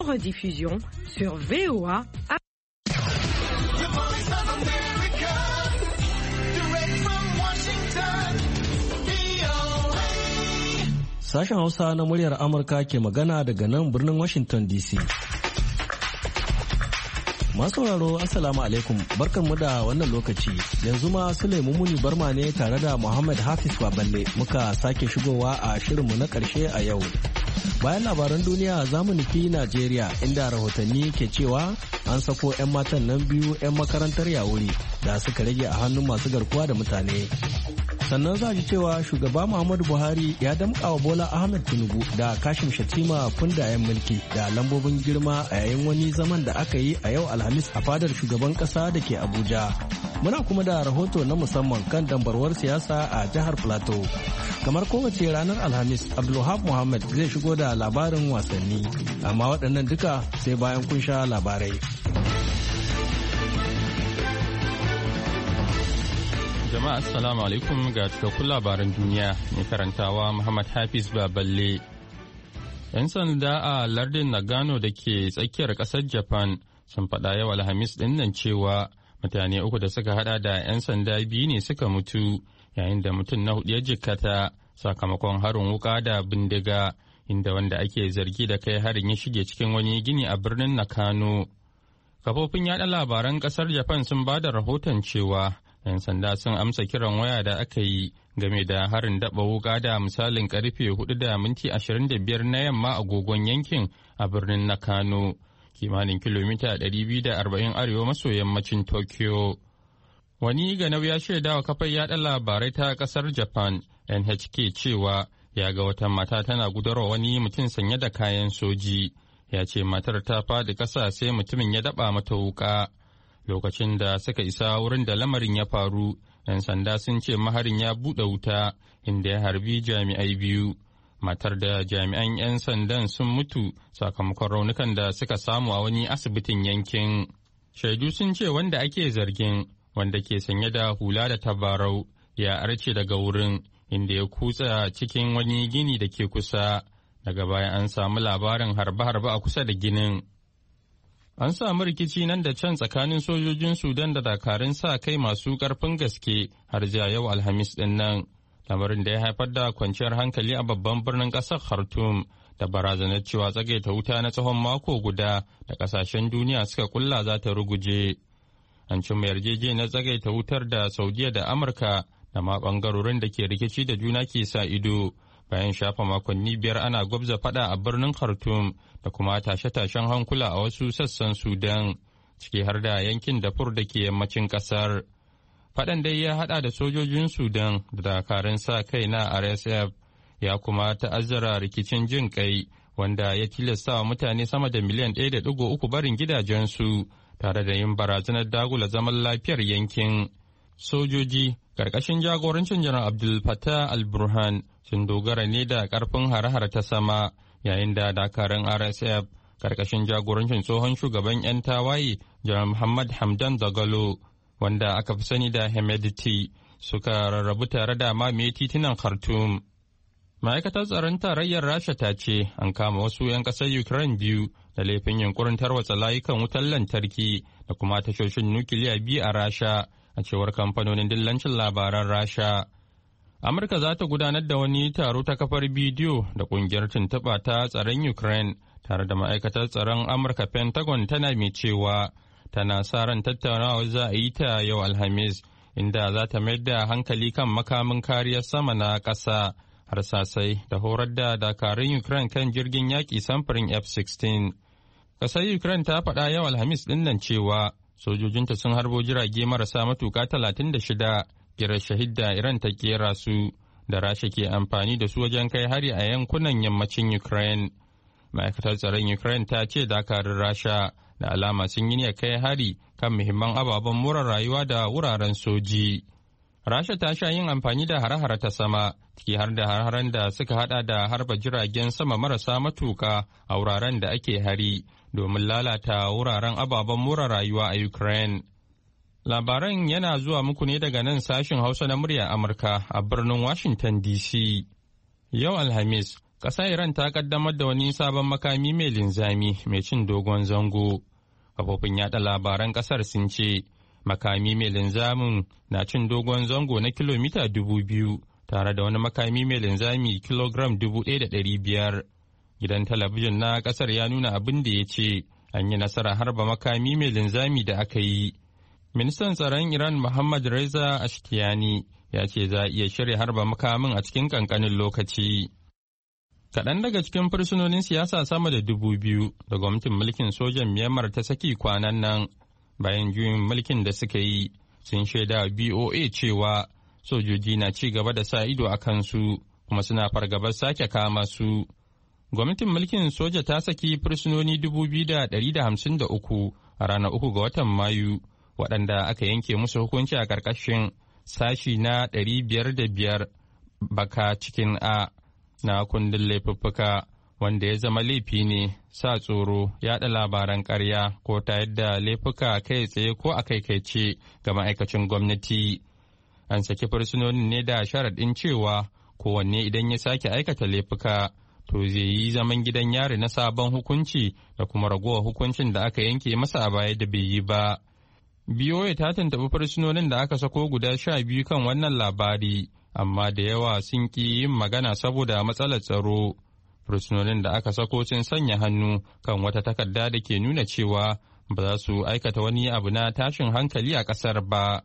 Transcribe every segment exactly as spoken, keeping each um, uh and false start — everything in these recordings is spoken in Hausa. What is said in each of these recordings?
Rediffusion sur V O A. Sashen Hausa na muryar Amurka ke magana daga nan birnin Washington D C. Masu sauraro Assalamu alaikum, barkanmu da wannan lokaci. Yanzu ma Sulaimu Muni Barma ne tare da Muhammad Hafiz Baballe muka sake shigowa a shirinmu na ƙarshe a yau. Bayan labaran duniya za mu nufi Najeriya inda rahotanni ke cewa an sako 'yan matan nan biyu 'yan makarantar Yawuri da suka rage a hannun masu garkuwa da mutane. Sannan za ji cewa shugaba Muhammadu Buhari ya damƙa wa Bola Ahmed Tinubu da Kashim Shatima kundayen mulki da lambobin girma a yayin wani zaman da aka yi a yau Alhamis a fadar shugaban ƙasa da ke Abuja. Muna kuma da rahoto na musamman kan dambarwar siyasa a jihar Plateau. Kamar kowace ranar Alhamis, Abdulwahab Muhammad zai shigo da labarin wasanni, amma waɗannan duka sai bayan kun sha labarai. Jama'a assalamu alaikum ga cikakkun labaran duniya mai karantawa Muhammad Hafiz Baballe. 'Yan sanda a lardin Nagano da ke tsakiyar ƙasar Japan sun faɗa yau Alhamis ɗin nan cewa mutane uku da suka hada da 'yan sanda biyu ne suka mutu yayin da mutum na hudu ya jikkata sakamakon harin wuka da bindiga inda wanda ake zargi da kai harin ya shige cikin wani gini a birnin Nakano. Kafofin yaɗa labaran ƙasar Japan sun ba da rahoton cewa 'yan sanda sun amsa kiran waya da aka yi game da harin daba wuka da misalin karfe hudu da minti ashirin da biyar na yamma agogon yankin a birnin Nakano, kimanin kilomita ɗari biyu da arba'in arewa maso yammacin Tokyo. Wani ganau ya shaida wa kafar yaɗa labarai ta ƙasar Japan N H K cewa ya ga wata mata tana gudarwa wani mutum sanye da kayan soji. Ya ce matar ta faɗi ƙasa sai mutumin ya daba mata wuka. Lokacin da suka isa wurin da lamarin ya faru, 'yan sanda sun ce maharin ya buɗe wuta inda ya harbi jami'ai biyu. Matar da jami'an 'yan sandan sun mutu sakamakon raunukan da suka samu a wani asibitin yankin. Shaidu sun ce wanda ake zargin, wanda ke sanye da hula da tabarau, ya arce daga wurin inda ya kutsa cikin wani gini da ke kusa. Daga baya an samu labarin harbe-harbe a kusa da ginin. An samu rikici nan da can tsakanin sojojin Sudan da dakarun sa kai masu ƙarfin gaske har zuwa yau Alhamis ɗin nan, lamarin da ya haifar da kwanciyar hankali a babban birnin ƙasar Khartoum da barazanar cewa tsagaita wuta na tsawon mako guda da ƙasashen duniya suka kulla za ta ruguje. An cimma yarjejeniyar tsagaita wutar da Saudiya da Amurka da ma ɓangarorin da ke rikici da juna ke sa ido bayan shafa makonni biyar ana gwabza fada a birnin Khartoum da kuma tashe-tashen hankula a wasu sassan Sudan, ciki har da yankin Darfur da ke yammacin kasar. Fadan dai ya hada da sojojin Sudan da dakarun sa kai na R S F, ya kuma ta'azzara rikicin jin kai wanda ya tilasta wa mutane sama da miliyan ɗaya da ɗigo uku barin gidajensu tare da yin barazanar dagula zaman lafiyar yankin. Sojoji ƙarƙashin jagorancin Janar Abdul Fattah al-Burhan sun dogara ne da ƙarfin hare-hare ta sama, yayin da dakarun R S F ƙarƙashin jagorancin tsohon shugaban 'yan tawaye Janar Muhammad Hamdan Dagalo, wanda aka fi sani da Hemedti, suka rarrabu tare da mamaye titunan Khartoum. Ma'aikatar tsaron tarayyar Rasha ta ce an kama wasu 'yan ƙasar Ukraine biyu da laifin yunkurin tarwatsa layukan wutar lantarki da kuma tashoshin nukiliya biyu a Rasha, a cewar kamfanonin dillancin labaran Rasha. Amurka za ta gudanar da wani taro ta kafar bidiyo da kungiyar tuntuɓa ta tsaron Ukraine tare da ma'aikatar tsaron Amurka Pentagon tana mai cewa tana sa ran tattaunawa za a yi ta yau Alhamis, inda za ta mayar da hankali kan makamin kariyar sama na ƙasa, harsasai da horar da dakarun Ukraine kan jirgin yaƙi samfurin F sixteen. Ƙasar Ukraine ta faɗa yau Alhamis ɗin nan cewa sojojinta sun harbo jirage marasa matuƙa talatin da shida kirar shahid da Iran ta kera su da Rasha ke amfani da su wajen kai hari a yankunan yammacin Ukraine. Ma'aikatar tsaron Ukraine ta ce dakarun Rasha da alama sun yi niyyar kai hari kan muhimman ababen more rayuwa da wuraren soji. Rasha ta sha yin amfani da hare-hare ta sama, ciki har da hare-haren da suka hada da harba jiragen sama marasa matuƙa a wuraren da ake hari domin lalata wuraren ababen more rayuwa a Ukraine. Labaran yana zuwa muku ne daga nan sashin Hausa na muryar Amurka a birnin Washington D C. Yau Alhamis, ƙasar Iran ta kaddamar da wani sabon makami mai linzami mai cin dogon zango. Kafofin yada labaran ƙasar sun ce makami mai linzamin na cin dogon zango na kilomita dubu biyu tare da wani makami mai linzami kilogram dubu ɗaya da ɗari biyar. Gidan talabijin na ƙasar ya nuna abin da ya ce an yi nasara harba makami mai linzami da aka yi. Ministan tsaron Iran Muhammad Reza Ashtiani ya ce za a iya shirya harba makamin a cikin kankanin lokaci. Kaɗan daga cikin fursunonin siyasa sama da dubu biyu da gwamnatin mulkin sojan Myanmar ta saki kwanan nan bayan juyin mulkin da suka yi sun shaida B O A cewa sojoji na ci gaba da sa ido a kansu kuma suna fargabar sake kama su. Gwamnatin mulkin soja ta saki fursunoni dubu biyu da ɗari da hamsin da uku a ranar uku ga watan Mayu, waɗanda aka yanke musu hukunci a ƙarƙashin sashi na ɗari biyar da biyar baka cikin a na kundin laifuffuka, wanda ya zama laifi ne sa tsoro, yaɗa labaran ƙarya ko ta yadda laifuka kai tsaye ko a kaikaice ga ma'aikacin gwamnati. An saki fursunonin ne da sharaɗin cewa kowanne idan ya sake aikata laifuka to zai yi zaman gidan yari na sabon hukunci da kuma ragowar hukuncin da aka yanke masa a baya da bai yi ba. B O A ta tantabi fursunonin da aka sako guda sha biyu kan wannan labari, amma da yawa sun ƙi yin magana saboda matsalar tsaro. Fursunonin da aka sako sun sanya hannu kan wata takarda da ke nuna cewa ba za su aikata wani abu na tashin hankali a ƙasar ba.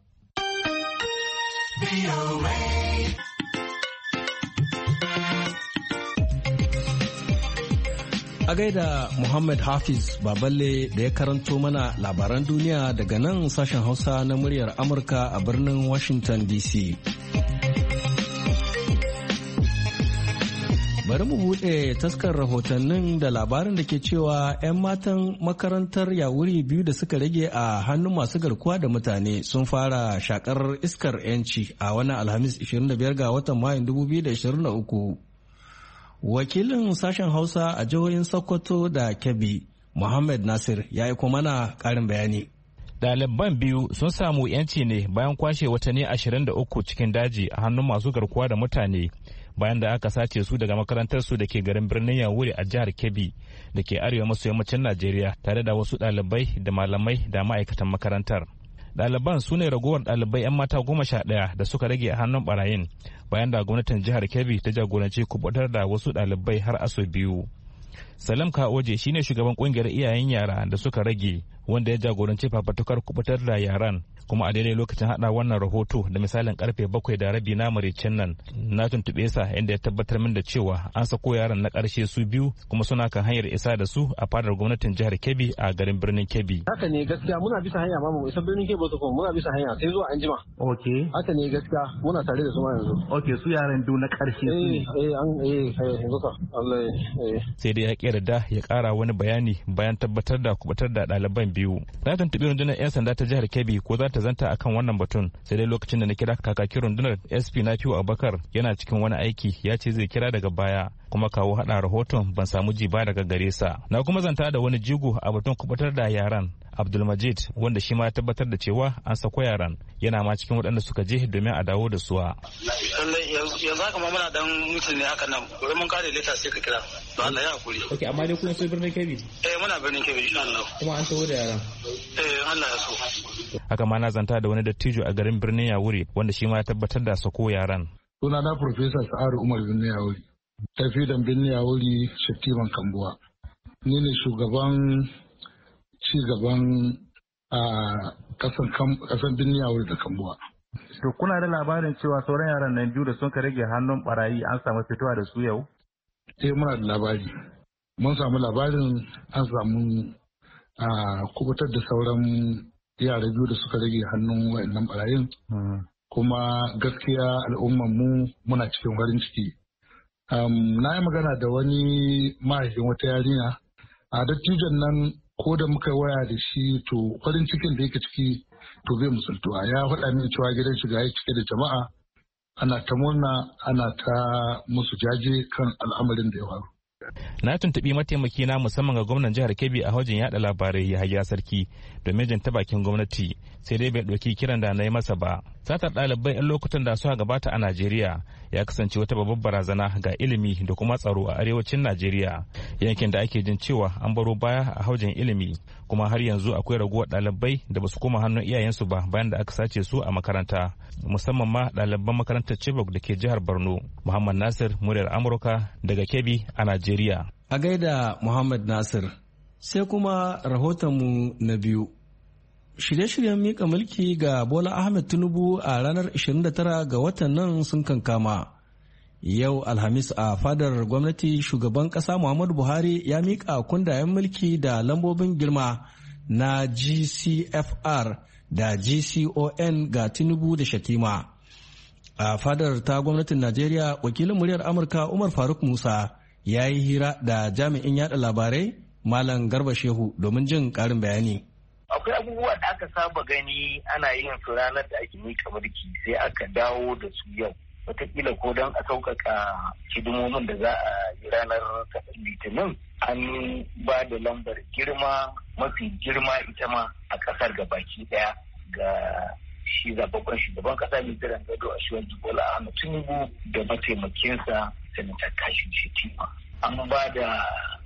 A gaida Muhammad Hafiz Baballe da ya karanto mana labaran duniya daga nan sashen Hausa na muryar Amurka a birnin Washington D C. Bari mu buɗe taskar rahotannin da labarin da ke cewa 'yan matan makarantar yawuri biyu da suka rage a hannun masu garkuwa da mutane sun fara shakar iskar 'yanci a wani Alhamis ishirin da biyar ga watan Mayun dubu biyu da ishirin da uku. Wakilin sashen Hausa a jihohin Sokoto da Kebbi, Muhammad Nasir, ya yi kuma mana ƙarin bayani. Ɗaliban biyu sun samu 'yanci ne bayan kwashe watanni ashirin da uku cikin daji a hannun masu garkuwa da mutane bayan da aka sace su daga makarantarsu da ke garin birnin Yawuri a jihar Kebbi da ke arewa maso yammacin Najeriya tare da wasu ɗalibai da malamai da ma'aikatan makarantar. Ɗaliban su ne ragowar ɗalibai 'yan mata goma sha ɗaya da suka rage a hannun barayin bayan da gwamnatin jihar Kebbi ta jagoranci kubutar da wasu ɗalibai har aso biyu. Salam Kaoje shine shugaban kungiyar iyayen yara da suka rage wanda ya jagoranci fafatukar kubutar da yaran, kuma a daidai lokacin hada wannan rahoto da misalin karfe bakwai da rabi na maraicen nan na tuntube sa inda ya tabbatar min da cewa an sako yaran na karshe su biyu kuma suna kan hanyar isa da su a fadar gwamnatin jihar Kebbi a garin birnin Kebbi. Haka ne gaskiya muna bisa hanya ma mu isa birnin Kebbi su kuma muna bisa hanya sai zuwa anjima. Okay. Haka ne gaskiya muna tare da su ma yanzu. Okay, su yaran biyu na karshe su ne. Eh eh an eh yanzu ka Allah eh. Sai dai ya yarda ya kara wani bayani bayan tabbatar da kubutar da ɗaliban biyu. Na tuntuɓi rundunar 'yan sanda ta jihar Kebbi ko za ta zanta akan wannan batun, sai dai lokacin da na kira kakakin rundunar S P Nafiu Abubakar yana cikin wani aiki ya ce zai kira daga baya, kuma kawo hada rahoton ban samu ji ba daga gare sa. Na kuma zanta da wani jigo a batun kubutar da yaran, Abdulmajid, wanda shi ma ya tabbatar da cewa an sako yaran, yana ma cikin waɗanda suka je domin a dawo da suwa. Yanzu haka ma muna dan mutum ne haka nan, gobe mun kare leta sai ka kira. Don Allah ya hakuri. Ok, amma dai kun so birnin Kebbi? Eh muna birnin Kebbi insha Allah. Kuma an taho da yaran? Eh Allah ya so. Haka ma na zanta da wani dattijo a garin birnin Yawuri wanda shi ma ya tabbatar da sako yaran. Suna na Professor Sa'aru Umar birnin Yawuri. Tafi da birnin Yawuri Shettiman Kambuwa. Ni ne shugaban ci gaban a kasan birnin Yawuri da Kambuwa. To kuna da labarin cewa sauran yaran nan biyu da sun ka rage hannun barayi an samu fitowa da su yau? Eh muna da labari. Mun samu labarin an samu a kubutar da sauran yara biyu da suka rage hannun wayannan barayin. Kuma gaskiya al'ummar mu muna cikin farin ciki. Na yi magana da wani mahaifin wata yarinya. A dattijon nan ko da muka waya da shi to farin cikin da yake ciki to bai musultuwa, ya faɗa min cewa gidan shiga ya cike da jama'a, ana ta murna ana ta musu jaje kan al'amarin da ya faru. Na tuntuɓi mataimaki na musamman ga gwamnan jihar Kebbi a hajjin yaɗa labarai Yahaya Sarki domin jin ta bakin gwamnati, sai dai bai ɗauki kiran da na yi masa ba. satar ɗalibai 'yan lokutan da suka gabata a Najeriya ya kasance wata babbar barazana ga ilimi da kuma tsaro a arewacin Najeriya, yankin da ake jin cewa an baro baya a haujin ilimi, kuma har yanzu akwai raguwar ɗalibai da basu koma hannun iyayensu ba bayan da aka sace su a makaranta, musamman ma ɗaliban makarantar Chibok da ke jihar Borno. Muhammad Nasir, muryar Amurka daga Kebbi a Najeriya. A gaida Muhammad Nasir, sai kuma rahotonmu na biyu. Shirye-shiryen mika mulki ga Bola Ahmed Tinubu a ranar ishirin da tara ga watan nan sun kankama. Yau Alhamis a fadar gwamnati shugaban ƙasa Muhammadu Buhari ya mika kundayen mulki da lambobin girma na G C F R da G C O N ga Tinubu da Shatima. A fadar ta gwamnatin Najeriya, wakilin muryar Amurka Umar Faruk Musa ya yi hira da jami'in yada labarai Malam Garba Shehu domin jin ƙarin bayani. Akwai abubuwa da aka saba gani ana yin su ranar da ake mika mulki sai aka dawo da su yau. Wataƙila ko don a sauƙaƙa hidimomin da za a yi ranar litinin an ba da lambar girma mafi girma ita ma a ƙasar gabaki ɗaya ga shi zababben shugaban ƙasa mai jiran gado a shiwon Bola Ahmed Tinubu da mataimakinsa Sanata Kashim Shettima. An ba da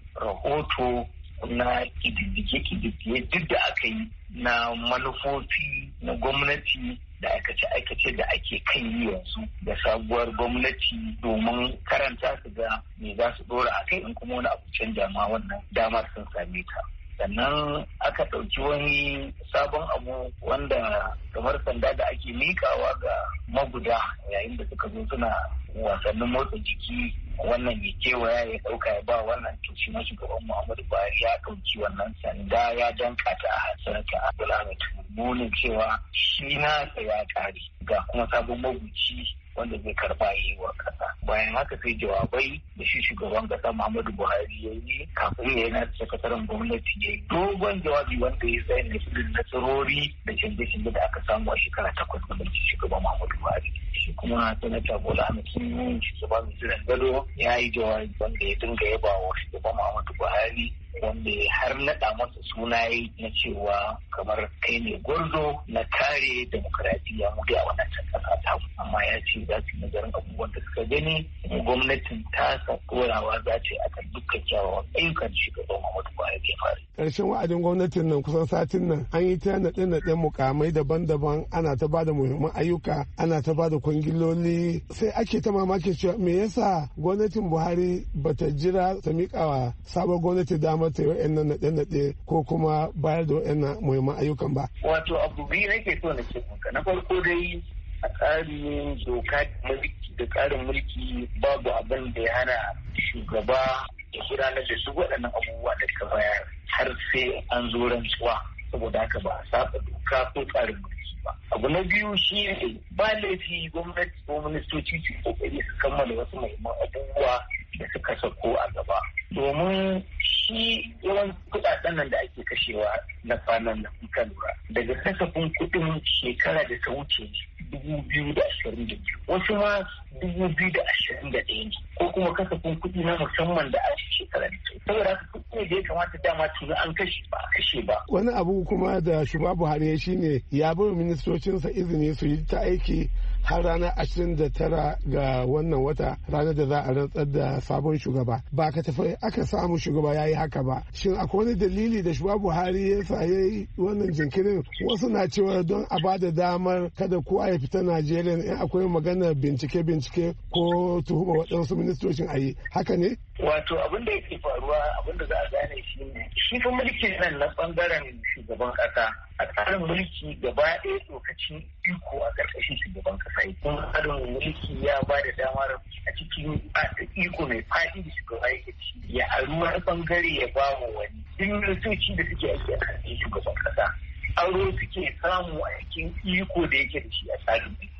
rahoto na kididdige-kididdige duk da aka yi na manufofi na gwamnati da aikace-aikace da ake kan yi yanzu da sabuwar gwamnati domin karanta su ga me za su dora a kai in kuma wani abu canja ma wannan damar sun same ta. Sannan aka ɗauki wani sabon abu wanda kamar sanda da ake miƙawa ga maguda yayin da suka zo suna wasannin motsa jiki, wannan ya kewaya ya ɗauka ya ba wannan to shi na shugaban Muhammadu Buhari ya ɗauki wannan sanda ya danka ta a sanata Bola Ahmed Tinubu ne cewa shi na ya ƙare ga kuma sabon maguci wanda zai karba yi wa kasa. Bayan haka sai jawabai da shi shugaban kasa Muhammadu Buhari ya yi kafin ya yana sakataren gwamnati ya yi dogon jawabi wanda ya zai na irin nasarori da canje-canje da aka samu a shekara takwas da mulkin shugaban Muhammadu Buhari. Shi kuma sanata Bola Ahmed Tinubu shugaban mai jiran gado ya yi jawabi wanda ya dinga yaba wa shugaban Muhammadu Buhari wanda har naɗa masa sunaye na cewa kamar kai ne gwarzo na kare demokaradiyya mu da wannan ƙasa ta, amma ya ce za su yi nazarin abubuwan da suka gani gwamnatin tasa korawa za ce akan dukkan kyawawan ayyukan shugaban Muhammadu Buhari ya fara. Ƙarshen wa'adin gwamnatin nan kusan satin nan an yi ta naɗe-naɗen mukamai daban-daban, ana ta bada muhimman ayyuka, ana ta bada kwangiloli, sai ake ta mamakin cewa me yasa gwamnatin Buhari bata jira ta miƙawa sabon gwamnati damar ta yi wa'annan naɗe-naɗe ko kuma bayar da wa'annan muhimman ayyukan ba. Wato abu biyu nake so na ce maka. Na farko dai a tsarin doka da tsarin mulki babu abin da ya hana shugaba ya gudanar da su waɗannan abubuwa da ka bayar har sai an zo rantsuwa, saboda haka ba a saba doka ko tsarin mulki ba. Abu na biyu shi ne ba laifi gwamnati ko ministoci su kokari su kammala wasu muhimman abubuwa da suka sako a gaba, domin shi yawan kuɗaɗen nan da ake kashewa na kwanan nan ka lura daga kasafin kuɗin shekara da ta wuce dubu biyu da ashirin da biyu wasu ma dubu biyu da ashirin da ɗaya ne ko kuma kasafin kuɗi na musamman da a shekara da ta saboda haka kuɗi da ya kamata dama tuni an kashe ba a kashe ba. Wani abu kuma da shugaba Buhari ya shine ya bai ministocinsa izini su yi ta aiki har ranar ashirin da tara ga wannan wata, ranar da za a rantsar da sabon shugaba. Ba ka tafi aka samu shugaba ya yi haka ba. Shin akwai wani dalili da shugaba Buhari ya sa ya yi wannan jinkirin? Wasu na cewa don a ba da damar kada kowa ya fita Najeriya in akwai maganar bincike-bincike ko tuhuma waɗansu ministocin a yi. Haka ne? Wato abin da yake faruwa abin da za a gane shi ne shi fa mulkin nan na bangaren shugaban kasa a tsarin mulki gaba ɗaya lokacin iko a ƙarƙashin shugaban kasa kuma tsarin mulki ya ba da damar a cikin iko mai faɗi da shugaba yake ci ya aru wani bangare ya ba wa wani duk ministoci da suke aiki a ƙarƙashin shugaban kasa aro suke samu a cikin iko da yake da shi a tsarin mulki.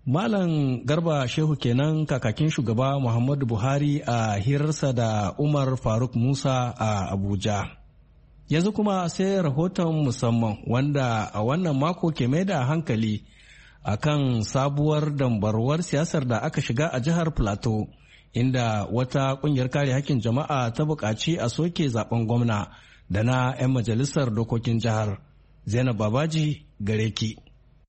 Malam Garba Shehu kenan kakakin shugaba Muhammadu Buhari a hirarsa da Umar Faruk Musa a Abuja. Yanzu kuma sai rahoton musamman wanda a wannan mako ke mai da hankali a kan sabuwar dambarwar siyasar da aka shiga a jihar Plateau, inda wata kungiyar kare hakkin jama'a ta buƙaci a soke zaben gwamna da na 'yan majalisar dokokin jihar. Zainab Babaji gare ki.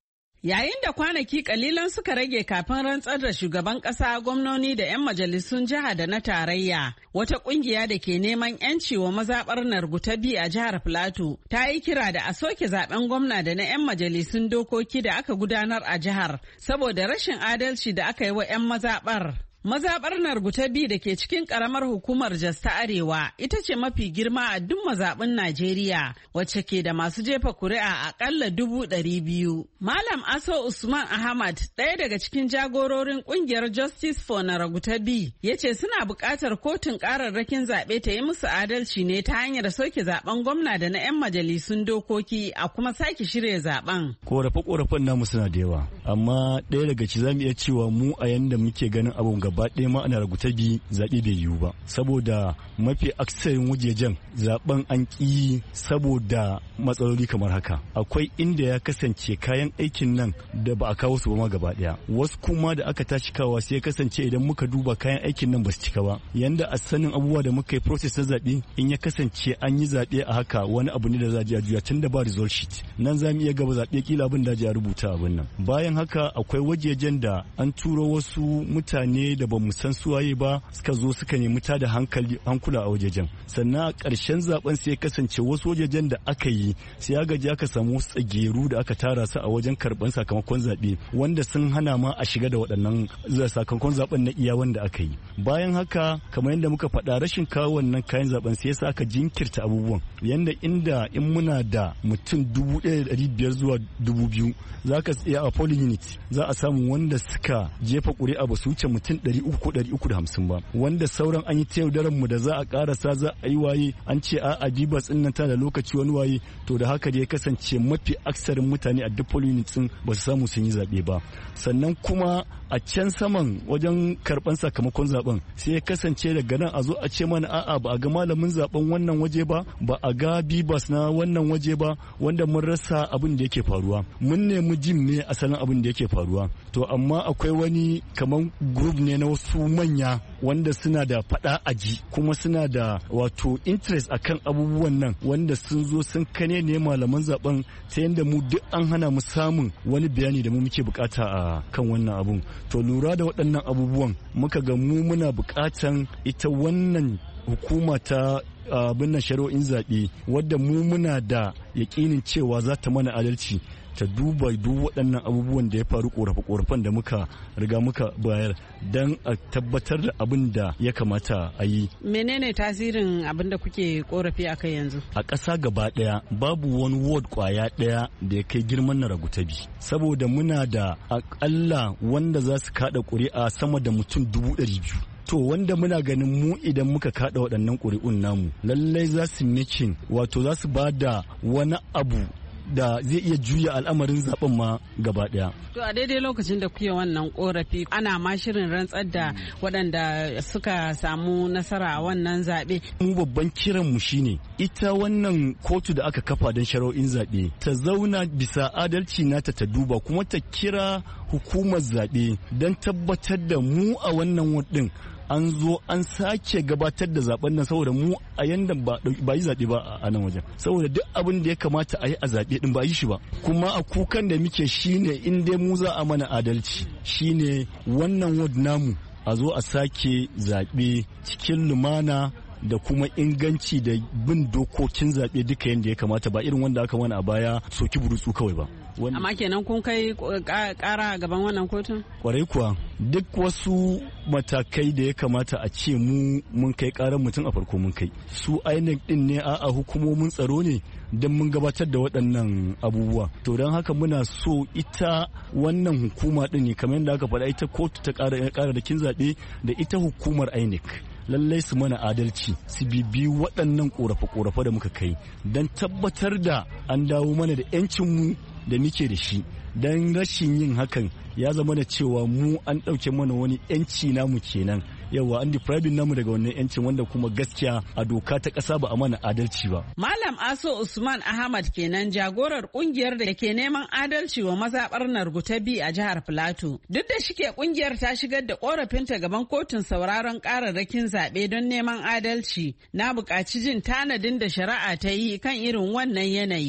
Yayin da kwanaki kalilan suka rage kafin rantsar da shugaban kasa, gwamnoni da 'yan majalisun jiha da na tarayya, wata kungiya da ke neman 'yanci wa mazaɓar Nargutabi a jihar Filato ta yi kira da a soke zaben gwamna da na 'yan majalisun dokoki da aka gudanar a jihar saboda rashin adalci da aka yi wa 'yan mazaɓar. Mazaɓar Nargutabi da ke cikin ƙaramar hukumar Jos ta Arewa ita ce mafi girma a duk mazaɓin Najeriya, wacce ke da masu jefa kuri'a aƙalla dubu ɗari biyu. Malam Aso Usman Ahmad, ɗaya daga cikin jagororin ƙungiyar Justice for Nargutabi, ya ce suna buƙatar kotun ƙararrakin zaɓe ta yi musu adalci ne ta hanyar soke zaɓen gwamna da na 'yan majalisun dokoki a kuma sake shirya zaɓen. Ƙorafe-ƙorafen namu suna da yawa, amma ɗaya daga ci za mu iya cewa mu a yanda muke ganin abun gaba gaba ɗaya ma ana Nargutabi zaɓe bai yiwu ba saboda mafi aksarin wajejen zaben an ƙi saboda matsaloli kamar haka. Akwai inda ya kasance kayan aikin nan da ba a kawo su ba ma gaba ɗaya, wasu kuma da aka tashi kawa sai ya kasance idan muka duba kayan aikin nan ba su cika ba. Yanda a sanin abubuwa da muka yi process na zaɓe, in ya kasance an yi zaɓe a haka wani abu ne da za a juya tun da ba result sheet, nan za mu iya gaba zaɓe kila abin da a rubuta abin nan. Bayan haka akwai wajejen da an turo wasu mutane da ba mu san suwaye ba suka zo suka nemi ta da hankali hankula a wajejen, sannan a ƙarshen zaben sai ya kasance wasu wajejen da aka yi sai ya gaji aka samu wasu tsageru da aka tara su a wajen karban sakamakon zaɓe wanda sun hana ma a shiga da waɗannan sakamakon zaben na iya wanda aka yi. Bayan haka kamar yadda muka faɗa rashin kawo wannan kayan zaben sai yasa aka jinkirta abubuwan, yanda inda in muna da mutum dubu ɗaya da ɗari biyar zuwa dubu biyu za ka tsaya a polling unit za a samu wanda suka jefa ƙuri'a ba su wuce mutum ɗari uku ko ɗari uku da hamsin ba, wanda sauran an yi ta yaudaran mu da za a karasa za a yi waye an ce a ajibas ɗin nan ta da lokaci wani waye, to da haka da ya kasance mafi aksarin mutane a duk polling units ɗin ba su samu sun yi zaɓe ba. Sannan kuma a can saman wajen karɓan sakamakon zaben sai ya kasance daga nan a zo a ce mana a'a ba a ga malamin zaben wannan waje ba, ba a ga bibas na wannan waje ba, wanda mun rasa abin da yake faruwa. Mun nemi jin ne asalin abin da yake faruwa, to amma akwai wani kamar group ne na wasu manya wanda suna da fada aji kuma suna da wato interest akan abubuwan nan, wanda sun zo sun kane ne malaman zaben ta yadda mu duk an hana mu samun wani bayani da mu muke bukata a kan wannan abun. To lura da waɗannan abubuwan muka ga mu muna bukatan ita wannan hukuma ta abin nan shari'o'in zaɓe wadda mu muna da yaƙinin cewa za ta mana adalci, ta duba duk waɗannan abubuwan da ya faru, ƙorafe-ƙorafen da muka riga muka bayar don a tabbatar da abin da ya kamata a yi. Menene tasirin abin da kuke ƙorafi a kai yanzu? A ƙasa gaba ɗaya babu wani ward ƙwaya ɗaya da ya kai girman Nargutabi, saboda muna da aƙalla wanda za su kaɗa ƙuri'a sama da mutum dubu ɗari biyu. To wanda muna ganin mu idan muka kada waɗannan ƙuri'un namu lallai za su making wato za su ba da wani abu da zai iya juya al'amarin zaben ma gaba daya. To a daidai lokacin da kuke wannan korafi ana ma shirin rantsar da waɗanda suka samu nasara a wannan zaɓe. Mu babban kiran mu shine ita wannan kotu da aka kafa don shari'o'in zaɓe ta zauna bisa adalci nata ta duba kuma ta kira hukumar zaɓe don tabbatar da mu a wannan wadin an zo an sake gabatar da zaben nan, saboda mu a yanda ba yi zaɓe ba a nan wajen, saboda duk abin da ya kamata a yi a zaɓe din ba yi shi ba. Kuma a kukan da muke shine in dai mu za a mana adalci shine wannan ward namu a zo a sake zaɓe cikin lumana da kuma inganci da bin dokokin zaɓe duka yadda ya kamata, ba irin wanda aka mana a baya soki burutsu kawai ba. Amma kenan kun kai kara gaban wannan kotun? Kwarai kuwa, duk wasu matakai da ya kamata a ce mu mun kai karan mutum a farko mun kai. Su I N E C din ne a hukumomin tsaro ne don mun gabatar da waɗannan abubuwa. To don haka muna so ita wannan hukuma din ne kamar yadda aka faɗa, ita kotu ta ƙara da kin zaɓe da ita hukumar I N E C. Lallai su mana adalci, su bibi waɗannan ƙorafe-ƙorafe da muka kai don tabbatar da an dawo mana da 'yancinmu da muke da shi. Don rashin yin hakan ya zama da cewa mu an ɗauke mana wani 'yanci namu kenan, yawa an depriving namu daga wannan 'yancin, wanda kuma gaskiya a doka ta ƙasa ba a mana adalci ba. Malam Aso Usman Ahmad kenan, jagorar kungiyar da ke neman adalci wa mazaɓar Nargutabi a jihar Filato. Duk da shike kungiyar ta shigar da korafinta gaban kotun sauraron kararrakin zaɓe don neman adalci, na buƙaci jin tanadin da shari'a ta yi kan irin wannan yanayi.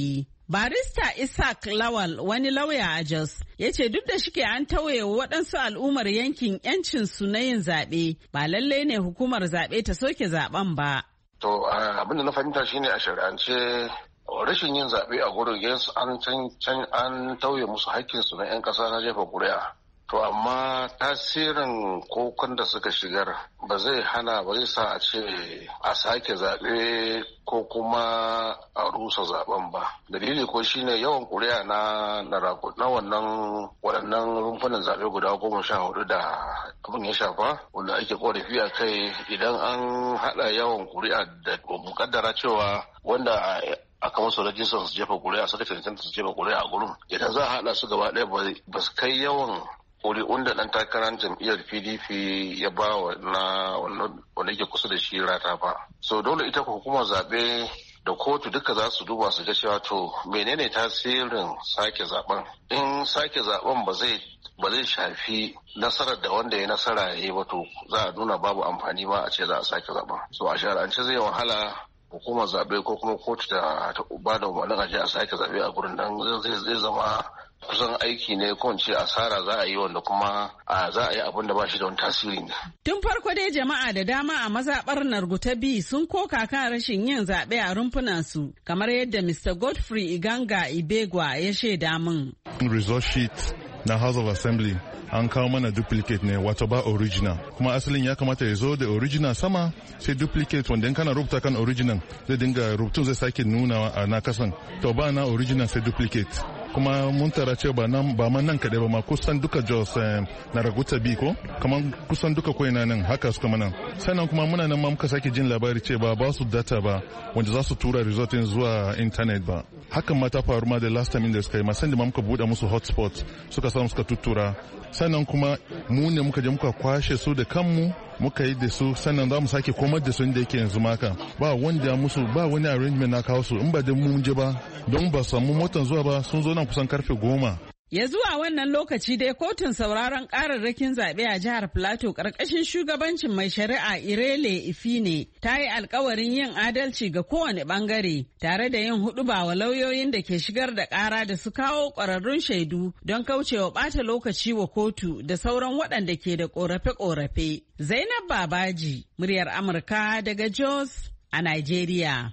Barista Isaac Lawal wani lauya a Jos ya ce duk da shike an tauye waɗansu al'ummar yankin 'yancin su na yin zaɓe ba lallai ne hukumar zaɓe ta soke zaɓen ba. To abin da na fahimta shine a shari'ance rashin yin zaɓe a gurin yes an can an tauye musu haƙƙinsu na 'yan ƙasa na jefa ƙuri'a. To amma tasirin kokon da suka shigar ba zai hana ba zai sa a ce a sake zaɓe ko kuma a rusa zaɓen ba. Dalili ko shine yawan ƙuri'a na na wannan waɗannan rumfunan zaɓe guda goma sha hudu da abin ya shafa wanda ake ƙorafi a kai idan an haɗa yawan ƙuri'a da muƙaddara cewa wanda aka masu rajistar su jefa ƙuri'a suka cancanta su jefa ƙuri'a a gurin idan za a haɗa su gaba ɗaya ba su kai yawan ƙuri'un da ɗan takarar jam'iyyar P D P ya ba wa na wanda yake kusa da shi rata ba. So dole ita hukumar zaɓe da kotu duka za su duba su ga cewa to menene tasirin sake zaɓen. In sake zaɓen ba zai ba zai shafi nasarar da wanda ya nasara ya yi ba to za a nuna babu amfani ba a ce za a sake zaɓen. So a shari'ance zai wahala hukumar zaɓe ko kuma kotu ta ba da umarnin a je a sake zaɓe a gurin dan zai zama kusan aiki ne ko ce asara za a yi wanda kuma a za a yi abin da ba shi da wani tasiri ne. Tun farko dai jama'a da dama a mazaɓar Narguta B sun koka kan rashin yin zaɓe a rumfunansu kamar yadda Mister Godfrey Iganga Ibegwa ya shaida min. Result sheet na House of Assembly an kawo mana duplicate ne wato ba original kuma asalin ya kamata ya zo da original sama sai duplicate wanda in kana rubuta kan original zai dinga rubutun zai sake nuna a na kasan to ba na original sai duplicate kuma mun tara ce ba nan ba ma nan kaɗai ba ma kusan duka Jos na Raguta B ko kamar kusan duka koina nan haka suka mana sannan kuma muna nan ma muka sake jin labari ce ba ba su data ba wanda za su tura result zuwa internet ba hakan ma ta faru ma da last time da suka yi ma san da ma muka buɗe musu hotspot suka samu suka tuttura sannan kuma mu ne muka je muka kwashe su da kanmu muka yi da su sannan za mu sake komar da su inda yake yanzu maka ba wanda musu ba wani arrangement na kawo su in ba da mun je ba don ba samu motan zuwa ba sun zo nan kusan karfe goma. Ya zuwa wannan lokaci dai kotun sauraron kararrakin zaɓe a jihar Plateau ƙarƙashin shugabancin mai shari'a Irele Ifine ta yi alkawarin yin adalci ga kowane ɓangare tare da yin huɗuba wa lauyoyin da ke shigar da ƙara da su kawo ƙwararrun shaidu don kaucewa ɓata lokaci wa kotu da sauran waɗanda ke da ƙorafe-ƙorafe. Zainab Babaji, muryar Amurka daga Jos a Nigeria.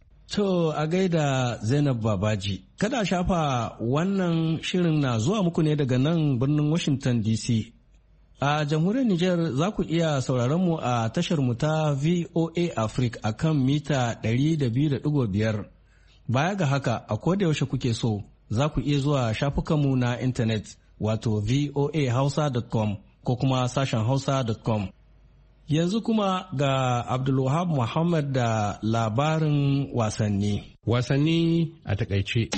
To a gaida Zainab Babaji, kada shafa wannan shirin na zuwa muku ne daga nan birnin Washington D C. A jamhuriyar Nijar za ku iya sauraron mu a tashar mu ta V O A Africa a kan mita ɗari da biyu da ɗigo biyar. Baya ga haka a koda yaushe kuke so za ku iya zuwa shafukanmu na intanet wato v o a hausa dot com ko kuma sashen hausa dot com. Yanzu kuma ga Abdulwahab Muhammad da labarin wasanni. Wasanni a takaice.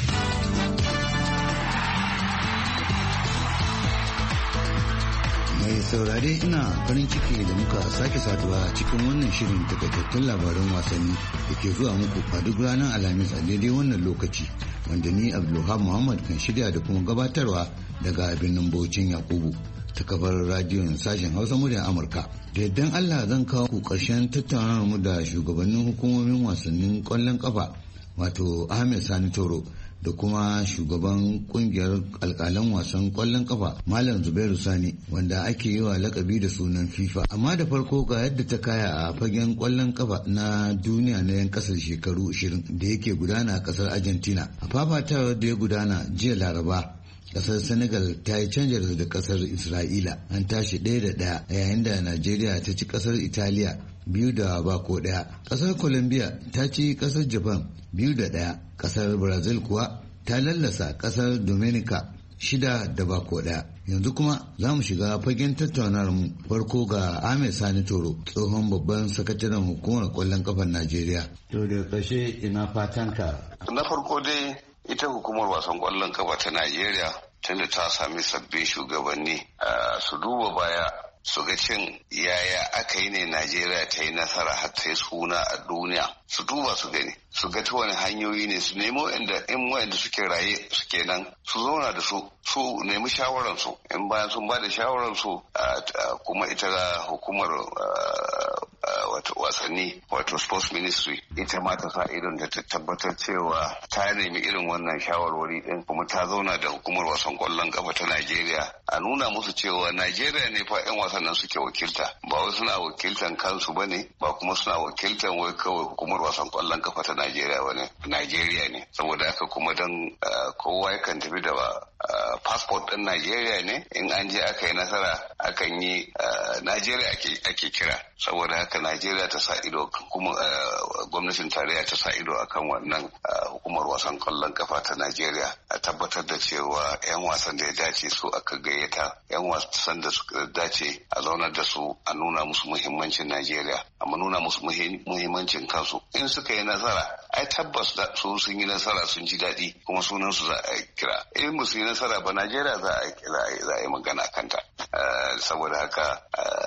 Mai saurare ina farin ciki da muka sake saduwa cikin wannan shirin takaitattun labaran wasanni da ke zuwa muku a duk ranar Alhamis a daidai wannan lokaci wanda ni Abdulwahab Muhammad kan shirya da kuma gabatarwa daga birnin Bauchin Yakubu. Ta kafar radiyon sashen Hausa muryar Amurka. Da yardan Allah zan kawo ku ƙarshen tattaunawar mu da shugabannin hukumomin wasannin ƙwallon ƙafa wato Ahmed Sani Toro da kuma shugaban kungiyar alƙalan wasan ƙwallon ƙafa Malam Zubairu Sani wanda ake yi wa lakabi da sunan FIFA. Amma da farko ga yadda ta kaya a fagen ƙwallon ƙafa na duniya na yan ƙasar shekaru ashirin da yake gudana a ƙasar Argentina. A fafatawar da ya gudana jiya Laraba kasar Senegal ta yi canjar da kasar Isra'ila an tashi ɗaya da ɗaya yayin da Najeriya ta ci kasar Italiya biyu da bako ɗaya. Kasar Colombia ta ci kasar Japan biyu da ɗaya. Kasar Brazil kuwa ta lallasa kasar Dominica shida da bako ɗaya. Yanzu kuma za mu shiga fagen tattaunawar mu farko ga Ahmed Sani Toro tsohon babban sakataren hukumar kwallon kafar Najeriya. To da ƙarshe ina fatanka. Na farko dai ita hukumar wasan kwallon kafa ta Najeriya tunda ta sami sabbin shugabanni su duba baya su ga cin yaya aka yi ne Najeriya ta yi nasara har ta yi suna a duniya su duba su gani su ga ta wani hanyoyi ne su nemo inda in wayanda suke raye suke nan su zauna da su su nemi shawaran su in bayan sun ba da shawaran su kuma ita hukumar wato wasanni wato sports ministry ita ma ta sa idon da ta tabbatar cewa ta nemi irin wannan shawarwari din kuma ta zauna da hukumar wasan kwallon kafa ta Najeriya a nuna musu cewa Najeriya ne fa yan wasan nan suke wakilta ba wai suna wakiltan kansu bane ba kuma suna wakiltan wai kawai hukumar wasan kwallon kafa ta Najeriya bane Najeriya ne saboda haka kuma dan kowa yakan tafi da passport din Najeriya ne in an je aka yi nasara akan yi Najeriya ake kira saboda haka Najeriya ta sa ido kuma gwamnatin tarayya ta sa ido akan wannan hukumar wasan kwallon kafa ta Najeriya a tabbatar da cewa 'yan wasan da ya dace su aka gayyata 'yan wasan da suka dace a zaunar da su a nuna musu muhimmancin Najeriya amma nuna musu muhimmancin kansu in suka yi nasara ai tabbas da su sun yi nasara sun ji daɗi kuma sunan su za a kira in ba su yi nasara ba Najeriya za a yi magana kanta saboda haka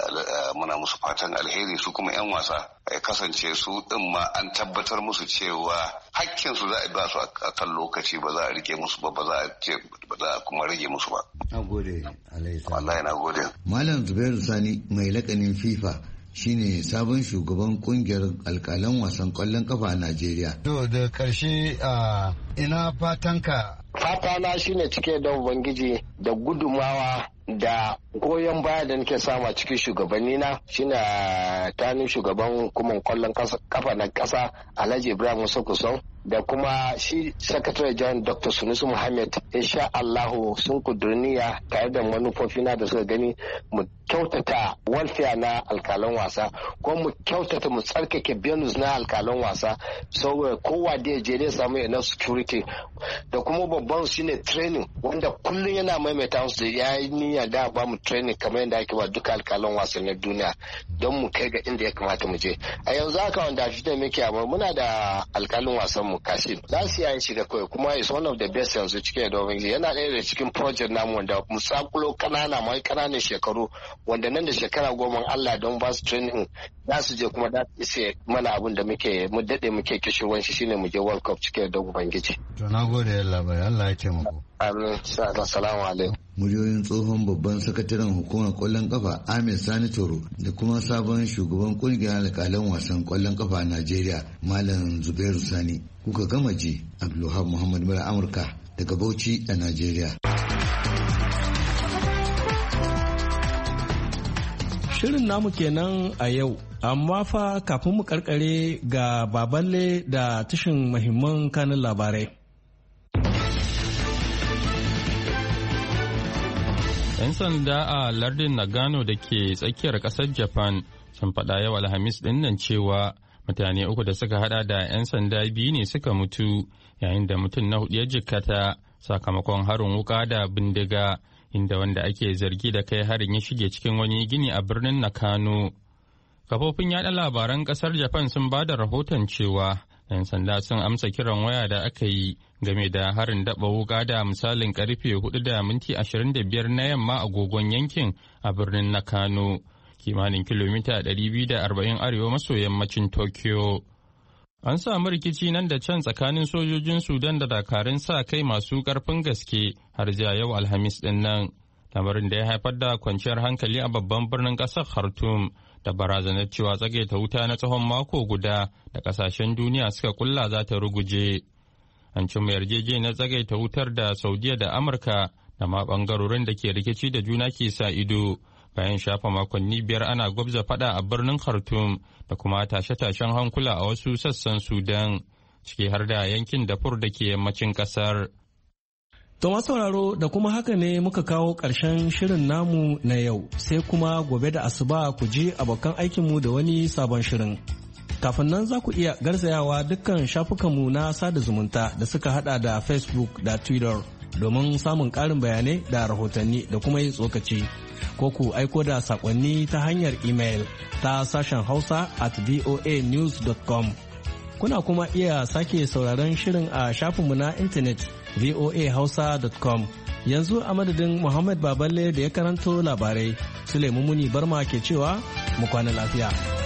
muna musu fatan alheri su kuma 'yan wasa ya kasance su din ma an tabbatar musu cewa hakkin su za a ba su a kan lokaci ba za a rike musu ba ba za a ce ba za a kuma rage musu ba. Na gode Alaisa. Wallahi na gode. Malam Zubairu Sani mai lakanin FIFA shine sabon shugaban kungiyar alkalan wasan kwallon kafa a Najeriya. To da karshe a ina fatanka? Fatana shine cike da ubangiji da gudumawa da goyon baya da nake samu a cikin shugabanni na shine tanin shugaban hukumar kwallon kafa na kasa Alhaji Ibrahim Musa Kusau da kuma shi Secretary General Doctor Sunusi Muhammad insha Allahu sun kudurniya tare da manufofi na da suka gani mu kyautata welfare na alkalan wasa ko mu kyautata mu tsarkake benus na alkalan wasa saboda kowa da ya je ne samu enough security da kuma babban shine training wanda kullum yana maimaita musu da yayi niyya da ba mu training kamar yadda ake ba duka alkalan wasa na duniya don mu kai ga inda ya kamata mu je a yanzu haka wanda shi da muke amma muna da alkalin wasan mu Kasim za su yi shiga kawai kuma is one of the best yanzu cikin da wani yana ɗaya da cikin project namu wanda mu sakulo kanana mai kananan shekaru wanda nan da shekara goma Allah don ba su training za su je kuma da su mana abin da muke mu dade muke kishirwan shi shine mu je World Cup cikin da ubangiji. To na gode Allah bai Allah ya taimako. Amin. Assalamu alaikum. Muryoyin tsohon babban sakataren hukumar kwallon kafa Ahmed Sani Toro da kuma sabon shugaban kungiyar alƙalan wasan kwallon kafa a Najeriya Malam Zubairu Sani. Kuka gama ji Abdulwahab Muhammad Mura Amurka daga Bauchi a Najeriya. Shirin namu kenan a yau, amma fa kafin mu karkare ga baballe da tashin muhimman kanin labarai. 'Yan sanda a lardin Nagano da ke tsakiyar ƙasar Japan sun faɗa yau Alhamis ɗin nan cewa mutane uku da suka hada da 'yan sanda biyu ne suka mutu yayin da mutum na hudu ya jikkata sakamakon harin wuka da bindiga inda wanda ake zargi da kai harin ya shige cikin wani gini a birnin Nakano. Kafofin yaɗa labaran ƙasar Japan sun ba da rahoton cewa 'yan sanda sun amsa kiran waya da aka yi game da harin daba wuka da misalin karfe hudu da minti ashirin da biyar na yamma agogon yankin a birnin Nakano, kimanin kilomita ɗari biyu da arba'in arewa maso yammacin Tokyo. An samu rikici nan da can tsakanin sojojin Sudan da dakarun sa kai masu ƙarfin gaske har zuwa yau Alhamis ɗin nan, lamarin da ya haifar da kwanciyar hankali a babban birnin ƙasar Khartoum da barazanar cewa tsagaita wuta na tsawon mako guda da ƙasashen duniya suka kulla za ta ruguje. An cimma yarjejeniyar tsagaita wutar da Saudiya da Amurka da ma ɓangarorin da ke rikici da juna ke sa ido bayan shafa makonni biyar ana gwabza fada a birnin Khartoum da kuma tashe-tashen hankula a wasu sassan Sudan, ciki har da yankin Darfur da ke yammacin kasar. To sauraro da kuma haka ne muka kawo ƙarshen shirin namu na yau, sai kuma gobe da asuba ku ji abokan aikinmu da wani sabon shirin. Kafin nan za ku iya garzayawa dukkan shafukanmu na sada zumunta da suka hada da Facebook da Twitter domin samun ƙarin bayanai da rahotanni da kuma yin tsokaci. Ko ku aiko da saƙonni ta hanyar email ta sashen Hausa at voa news dot com. Kuna kuma iya sake sauraron shirin a shafinmu na intanet voa hausa dot com. Yanzu a madadin Muhammad Baballe da ya karanto labarai, Suleiman Muni Barma ke cewa mu kwana lafiya.